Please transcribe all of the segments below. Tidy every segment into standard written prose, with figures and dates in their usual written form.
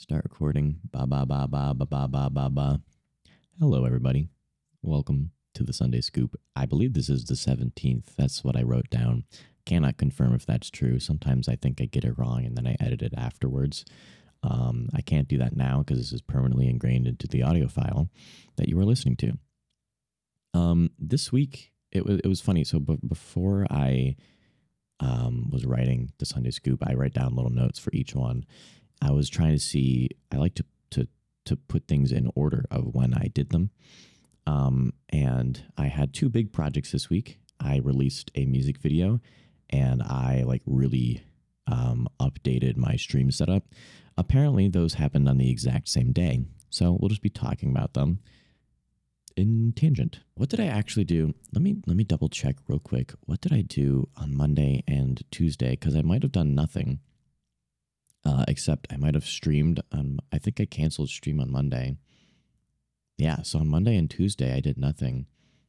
Start recording. Ba ba ba ba ba ba ba ba ba. Hello, everybody. Welcome to the Sunday Scoop. I believe this is the 17th. That's what I wrote down. Cannot confirm if that's true. Sometimes I think I get it wrong and then I edit it afterwards. I can't do that now because this is permanently ingrained into the audio file that you are listening to. This week it was funny. So before I was writing the Sunday Scoop, I write down little notes for each one. I was trying to see. I like to put things in order of when I did them. And I had two big projects this week. I released a music video, and I really updated my stream setup. Apparently, those happened on the exact same day. So we'll just be talking about them in tangent. What did I actually do? Let me double check real quick. What did I do on Monday and Tuesday? Because I might have done nothing. Except I might have streamed. I think I canceled stream on Monday. Yeah, so on Monday and Tuesday I did nothing.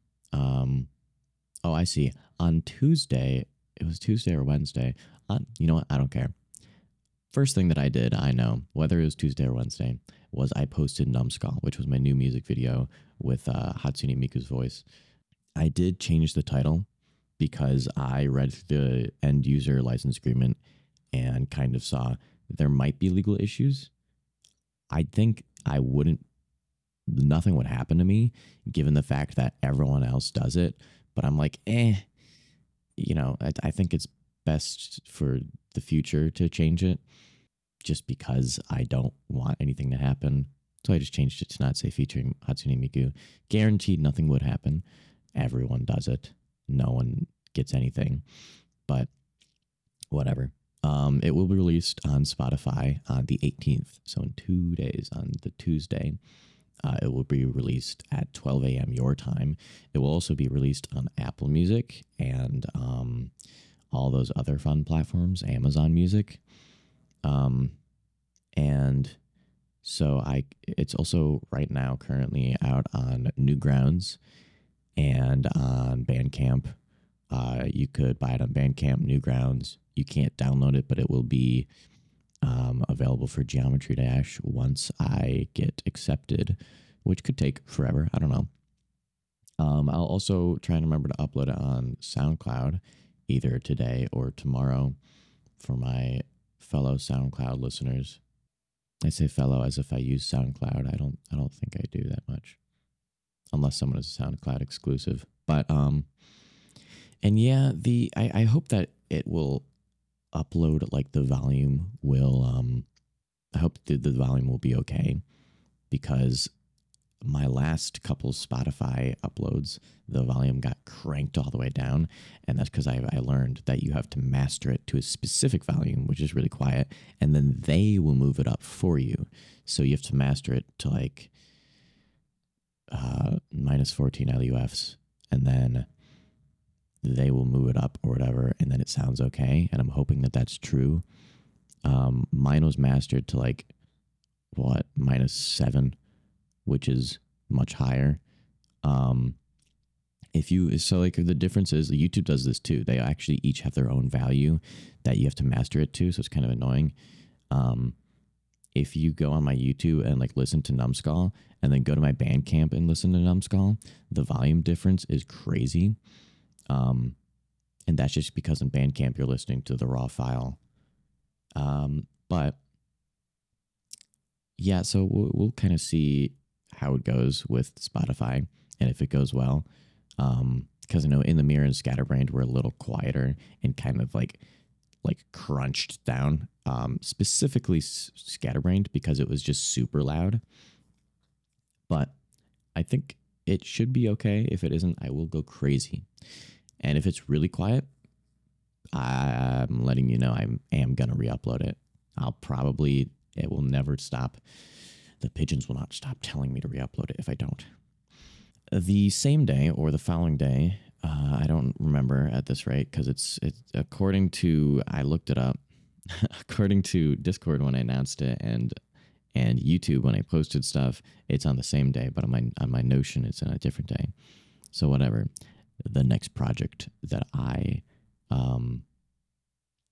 Oh, I see. On Tuesday, it was Tuesday or Wednesday. You know what? I don't care. First thing that I did, I know, whether it was Tuesday or Wednesday, was I posted Numbskull, which was my new music video with Hatsune Miku's voice. I did change the title because I read the end user license agreement and kind of saw there might be legal issues. I think nothing would happen to me given the fact that everyone else does it. But I'm like, I think it's best for the future to change it just because I don't want anything to happen. So I just changed it to not say featuring Hatsune Miku. Guaranteed nothing would happen. Everyone does it. No one gets anything. But whatever. It will be released on Spotify on the 18th. So in 2 days, on the Tuesday, it will be released at 12 a.m. your time. It will also be released on Apple Music and all those other fun platforms, Amazon Music. And so it's also right now currently out on Newgrounds and on Bandcamp. You could buy it on Bandcamp, Newgrounds. You can't download it, but it will be available for Geometry Dash once I get accepted, which could take forever. I don't know. I'll also try and remember to upload it on SoundCloud either today or tomorrow for my fellow SoundCloud listeners. I say fellow as if I use SoundCloud. I don't think I do that much, unless someone is a SoundCloud exclusive. But and yeah, I hope that it will upload, the volume will I hope the volume will be okay, because my last couple Spotify uploads, the volume got cranked all the way down, and that's because I learned that you have to master it to a specific volume, which is really quiet, and then they will move it up for you. So you have to master it to minus 14 LUFs, and then they will move it up or whatever, and then it sounds okay. And I'm hoping that that's true. Mine was mastered to -7, which is much higher. The difference is YouTube does this too. They actually each have their own value that you have to master it to. So it's kind of annoying. If you go on my YouTube and listen to Numbskull and then go to my Bandcamp and listen to Numbskull, the volume difference is crazy. And that's just because in Bandcamp you're listening to the raw file. But yeah, so we'll kind of see how it goes with Spotify and if it goes well. Because I know in the Mirror and Scatterbrained we're a little quieter and kind of like crunched down. Specifically Scatterbrained because it was just super loud. But I think it should be okay. If it isn't, I will go crazy. And if it's really quiet, I'm letting you know I am going to re-upload it. It will never stop. The pigeons will not stop telling me to re-upload it if I don't. The same day or the following day, I don't remember at this rate because it's according to, I looked it up, according to Discord when I announced it and YouTube when I posted stuff, it's on the same day, but on my Notion it's on a different day. So whatever. The next project that I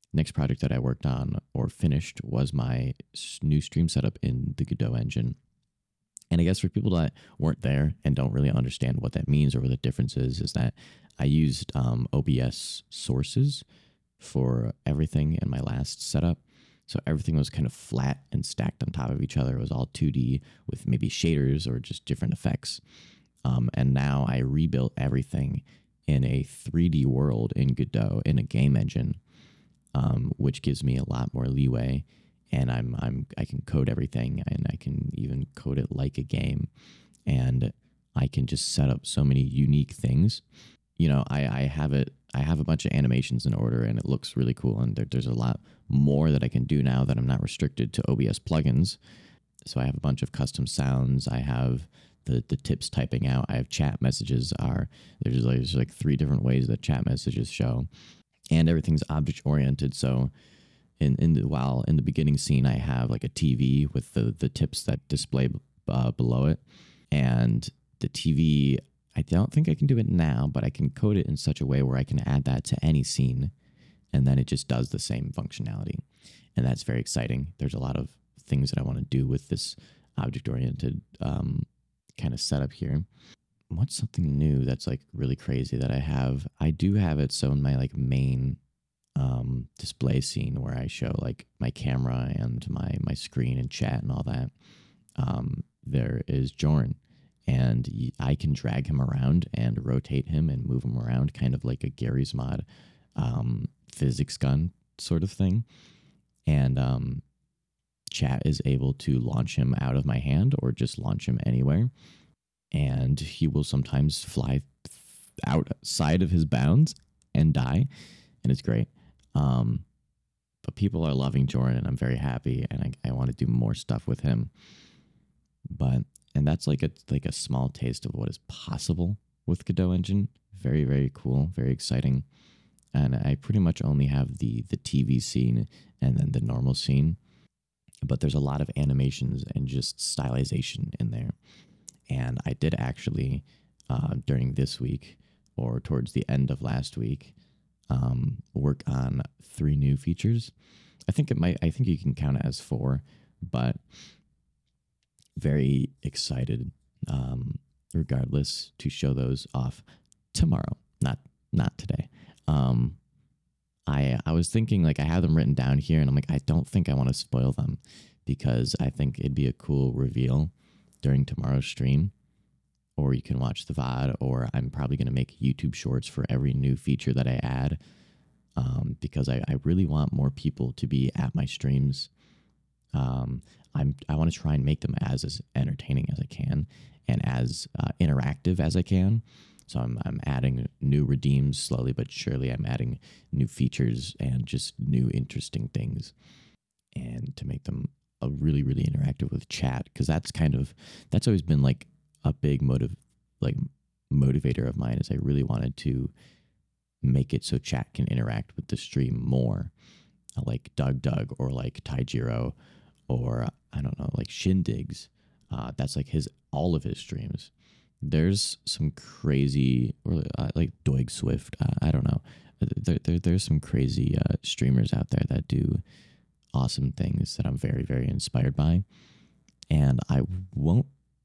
Next project that I worked on or finished was my new stream setup in the Godot engine. And I guess for people that weren't there and don't really understand what that means or what the difference is that I used OBS sources for everything in my last setup. So everything was kind of flat and stacked on top of each other. It was all 2D with maybe shaders or just different effects. And now I rebuilt everything in a 3D world in Godot in a game engine, which gives me a lot more leeway. And I can code everything, and I can even code it like a game, and I can just set up so many unique things. I have it. I have a bunch of animations in order, and it looks really cool. And there's a lot more that I can do now that I'm not restricted to OBS plugins. So I have a bunch of custom sounds. I have the tips typing out. I have chat messages. There's like 3 different ways that chat messages show, and everything's object oriented. So in the beginning scene, I have like a TV with the tips that display below it, and the TV. I don't think I can do it now, but I can code it in such a way where I can add that to any scene, and then it just does the same functionality, and that's very exciting. There's a lot of things that I want to do with this object-oriented kind of setup here. What's something new that's like really crazy that I have? I do have it so in my like main display scene where I show like my camera and my screen and chat and all that. There is Jorn, and I can drag him around and rotate him and move him around, kind of like a Garry's Mod physics gun sort of thing. And chat is able to launch him out of my hand or just launch him anywhere. And he will sometimes fly outside of his bounds and die. And it's great. But people are loving Jordan, and I'm very happy, and I want to do more stuff with him. And that's like a small taste of what is possible with Godot Engine. Very, very cool, very exciting. And I pretty much only have the TV scene and then the normal scene. But there's a lot of animations and just stylization in there. And I did actually, during this week or towards the end of last week, work on 3 new features. I think you can count it as 4, but very excited, regardless, to show those off tomorrow, not today. I was thinking, like, I have them written down here, and I'm like, I don't think I want to spoil them because I think it'd be a cool reveal during tomorrow's stream. Or you can watch the VOD, or I'm probably going to make YouTube shorts for every new feature that I add, because I really want more people to be at my streams. I want to try and make them as entertaining as I can and as interactive as I can. So I'm adding new redeems slowly but surely. I'm adding new features and just new interesting things, and to make them a really, really interactive with chat, because that's always been like a big motivator of mine. Is I really wanted to make it so chat can interact with the stream more, like Doug or like Taijiro, or I don't know, like Shindigs. That's like all of his streams. There's some crazy, or like Doig Swift. I don't know. There's some crazy streamers out there that do awesome things that I'm very, very inspired by. And I won't.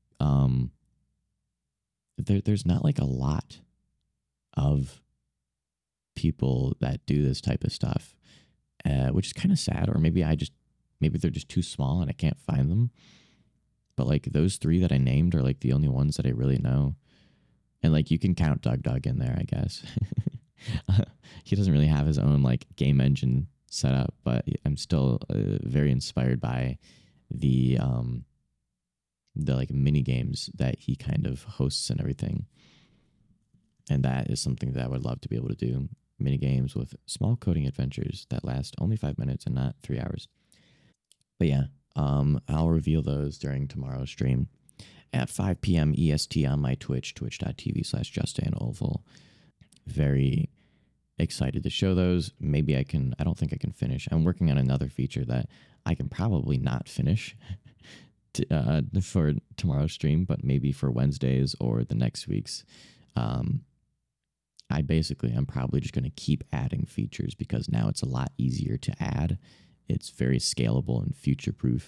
There's not like a lot of people that do this type of stuff, which is kind of sad. Or maybe they're just too small and I can't find them. But like those 3 that I named are like the only ones that I really know. And like you can count Doug in there, I guess. He doesn't really have his own like game engine set up, but I'm still very inspired by the like mini games that he kind of hosts and everything. And that is something that I would love to be able to do. Mini games with small coding adventures that last only 5 minutes and not 3 hours. But yeah, I'll reveal those during tomorrow's stream at 5 p.m. EST on my Twitch, twitch.tv/JustAnOval. Very excited to show those. Maybe I don't think I can finish. I'm working on another feature that I can probably not finish for tomorrow's stream, but maybe for Wednesdays or the next week's. I'm probably just going to keep adding features because now it's a lot easier to add. It's very scalable and future proof,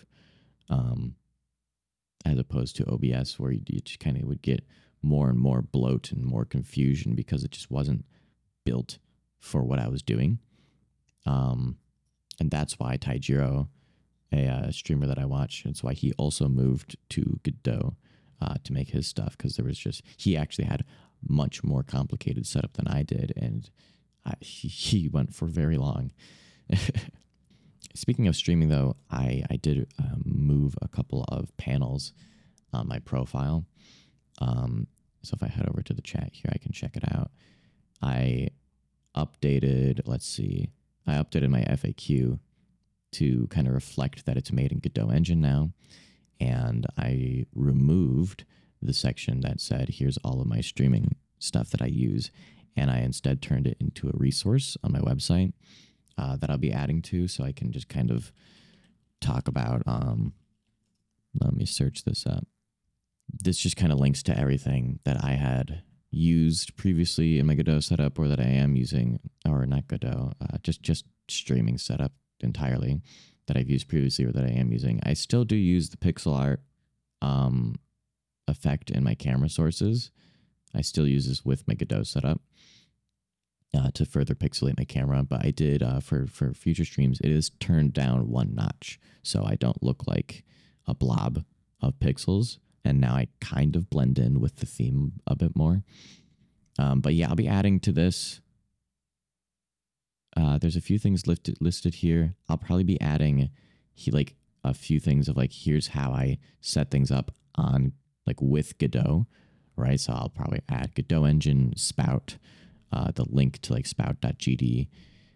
as opposed to OBS, where you just kind of would get more and more bloat and more confusion because it just wasn't built for what I was doing. And that's why Taijiro, a streamer that I watch, that's why he also moved to Godot to make his stuff, because he actually had much more complicated setup than I did, and he went for very long. Speaking of streaming, though, I did move a couple of panels on my profile. So if I head over to the chat here, I can check it out. I updated my FAQ to kind of reflect that it's made in Godot Engine now. And I removed the section that said, here's all of my streaming stuff that I use. And I instead turned it into a resource on my website that I'll be adding to. So I can just kind of talk about, let me search this up. This just kind of links to everything that I had used previously in my Godot setup, or that I am using, or not Godot, just streaming setup entirely that I've used previously or that I am using. I still do use the pixel art effect in my camera sources. I still use this with my Godot setup to further pixelate my camera, but I did for future streams, it is turned down one notch, so I don't look like a blob of pixels. And now I kind of blend in with the theme a bit more. But yeah, I'll be adding to this. There's a few things listed here. I'll probably be adding a few things of here's how I set things up on with Godot, right? So I'll probably add Godot Engine, Spout, the link to spout.gd.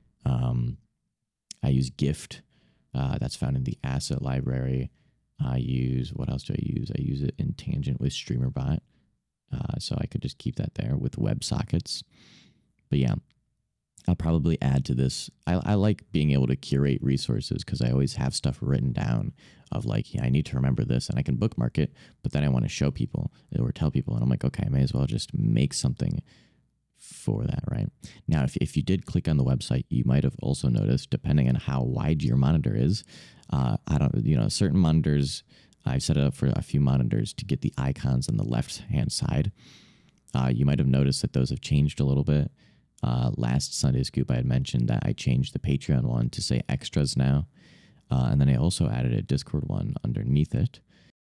I use Gift. That's found in the asset library. What else do I use? I use it in Tangent with StreamerBot. So I could just keep that there with WebSockets. But yeah, I'll probably add to this. I like being able to curate resources because I always have stuff written down of I need to remember this, and I can bookmark it, but then I want to show people or tell people. And I'm like, okay, I may as well just make something for that, right? Now, if you did click on the website, you might have also noticed, depending on how wide your monitor is, certain monitors, I've set it up for a few monitors to get the icons on the left-hand side. You might have noticed that those have changed a little bit. Last Sunday Scoop, I had mentioned that I changed the Patreon one to say extras now. And then I also added a Discord one underneath it.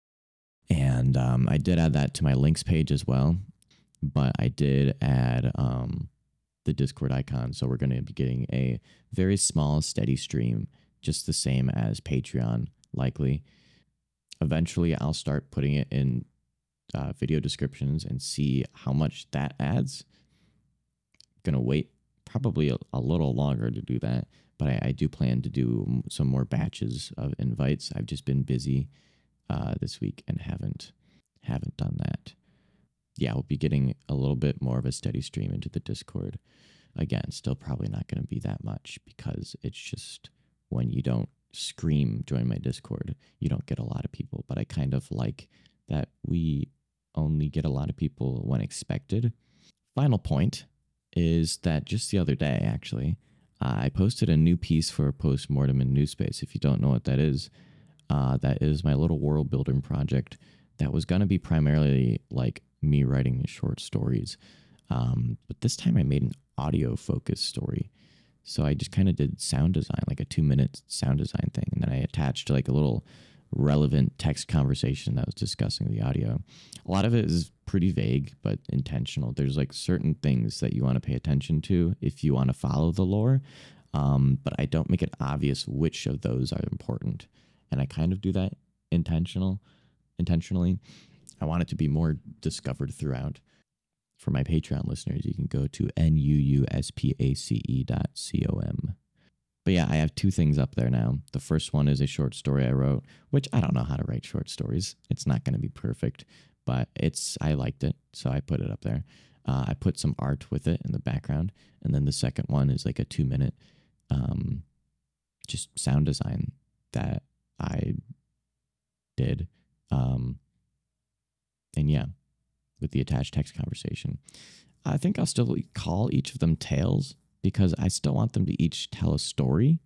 And I did add that to my links page as well. But I did add the Discord icon. So we're going to be getting a very small, steady stream, just the same as Patreon, likely. Eventually, I'll start putting it in video descriptions and see how much that adds. I'm going to wait probably a little longer to do that. But I do plan to do some more batches of invites. I've just been busy this week and haven't done that. Yeah, we'll be getting a little bit more of a steady stream into the Discord. Again, still probably not going to be that much because it's just when you don't scream join my Discord, you don't get a lot of people. But I kind of like that we only get a lot of people when expected. Final point is that just the other day, actually, I posted a new piece for Postmortem in Newspace. If you don't know what that is my little world building project that was going to be primarily me writing short stories. But this time I made an audio focused story. So I just kind of did sound design, a 2-minute sound design thing. And then I attached a little relevant text conversation that was discussing the audio. A lot of it is pretty vague, but intentional. There's certain things that you want to pay attention to if you want to follow the lore. But I don't make it obvious which of those are important. And I kind of do that intentionally. I want it to be more discovered throughout. For my Patreon listeners, you can go to nuuspace.com. But yeah, I have 2 things up there now. The first one is a short story I wrote, which I don't know how to write short stories. It's not going to be perfect, but I liked it, so I put it up there. I put some art with it in the background. And then the second one is a 2-minute just sound design that I did. And yeah, with the attached text conversation. I think I'll still call each of them tales because I still want them to each tell a story.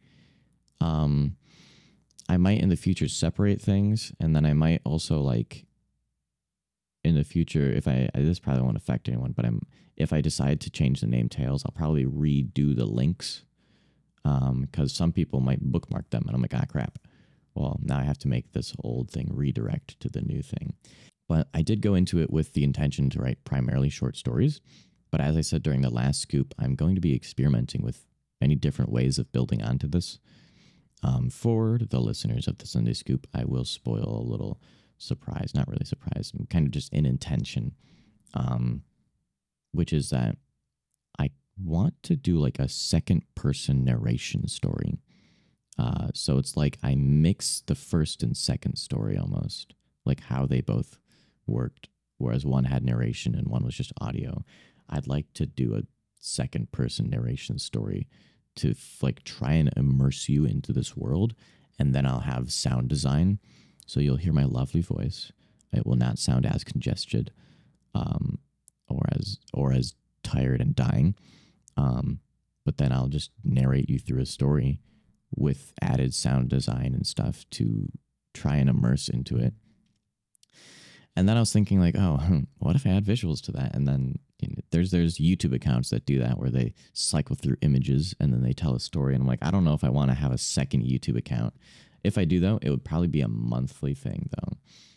I might in the future separate things, and then I might also like in the future, if this probably won't affect anyone, but if I decide to change the name Tales, I'll probably redo the links because some people might bookmark them, and I'm like, ah, crap. Well, now I have to make this old thing redirect to the new thing. But I did go into it with the intention to write primarily short stories. But as I said during the last scoop, I'm going to be experimenting with many different ways of building onto this. For the listeners of the Sunday Scoop, I will spoil a little surprise, not really surprise, kind of just in intention, which is that I want to do like a second person narration story. So it's like I mix the first and second story almost, like how they both worked, whereas one had narration and one was just audio. I'd like to do a second person narration story to like try and immerse you into this world, and then I'll have sound design, so you'll hear my lovely voice. It will not sound as congested, or as tired and dying. But then I'll just narrate you through a story with added sound design and stuff to try and immerse into it. And then I was thinking like, oh, what if I add visuals to that? And then there's YouTube accounts that do that where they cycle through images and then they tell a story. And I'm like, I don't know if I want to have a second YouTube account. If I do though, it would probably be a monthly thing though.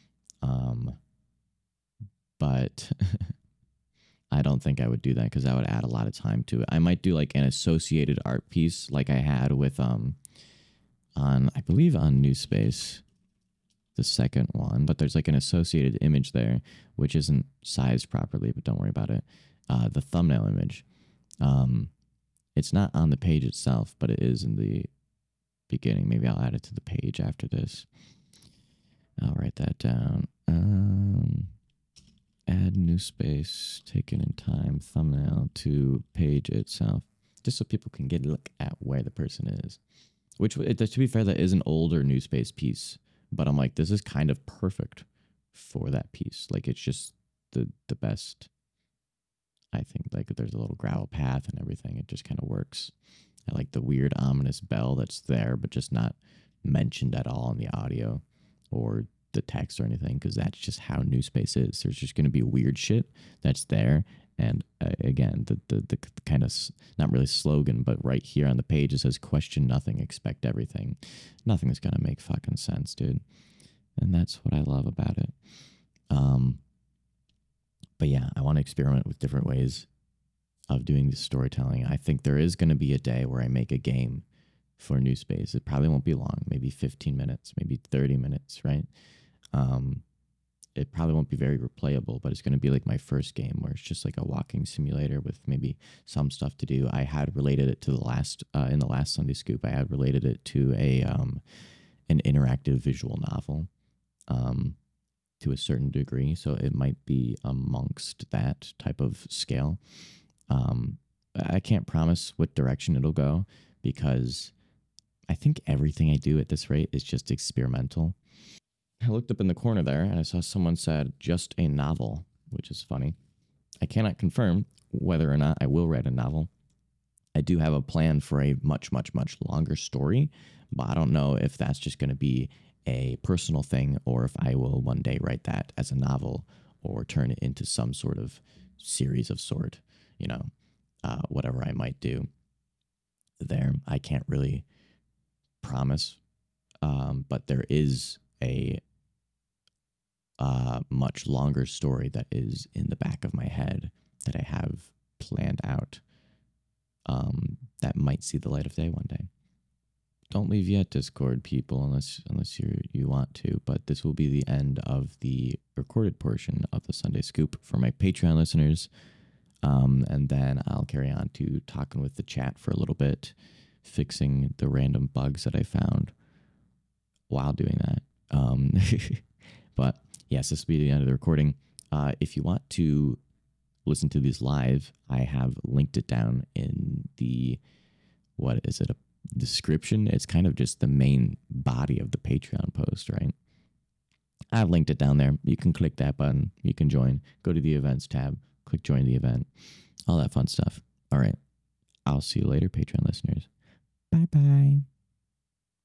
But I don't think I would do that because that would add a lot of time to it. I might do like an associated art piece like I had with I believe on Newspace, the second one, but there's like an associated image there which isn't sized properly, but don't worry about it. The thumbnail image, it's not on the page itself, but it is in the beginning. Maybe I'll add it to the page after this. I'll write that down. Add new space, taken in time, thumbnail to page itself, just so people can get a look at where the person is. Which, to be fair, that is an older new space piece, but I'm like, this is kind of perfect for that piece. Like, it's just the best. I think like there's a little gravel path and everything. It just kind of works. I like the weird ominous bell that's there, but just not mentioned at all in the audio or the text or anything, because that's just how New Space is. There's just going to be weird shit that's there. And again, the kind of, not really slogan, but right here on the page it says, question nothing, expect everything. Nothing is going to make fucking sense, dude. And that's what I love about it. But yeah, I want to experiment with different ways of doing the storytelling. I think there is going to be a day where I make a game for New Space. It probably won't be long, maybe 15 minutes, maybe 30 minutes, right? It probably won't be very replayable, but it's going to be like my first game where it's just like a walking simulator with maybe some stuff to do. I had related it to the last, in the last Sunday Scoop, I had related it to an interactive visual novel, to a certain degree. So it might be amongst that type of scale. I can't promise what direction it'll go because I think everything I do at this rate is just experimental. I looked up in the corner there and I saw someone said just a novel, which is funny. I cannot confirm whether or not I will write a novel. I do have a plan for a much, much, much longer story, but I don't know if that's just going to be a personal thing or if I will one day write that as a novel or turn it into some sort of series of sort, whatever I might do there. I can't really promise, but there is a much longer story that is in the back of my head that I have planned out, that might see the light of day one day. Don't leave yet, Discord people, unless you want to, but this will be the end of the recorded portion of the Sunday Scoop for my Patreon listeners, and then I'll carry on to talking with the chat for a little bit, fixing the random bugs that I found while doing that. But yes, this will be the end of the recording. If you want to listen to these live, I have linked it down in the, what is it, a description? It's kind of just the main body of the Patreon post, right? I've linked it down there. You can click that button. You can join. Go to the events tab. click join the event, all that fun stuff. All right. I'll see you later, Patreon listeners. Bye bye.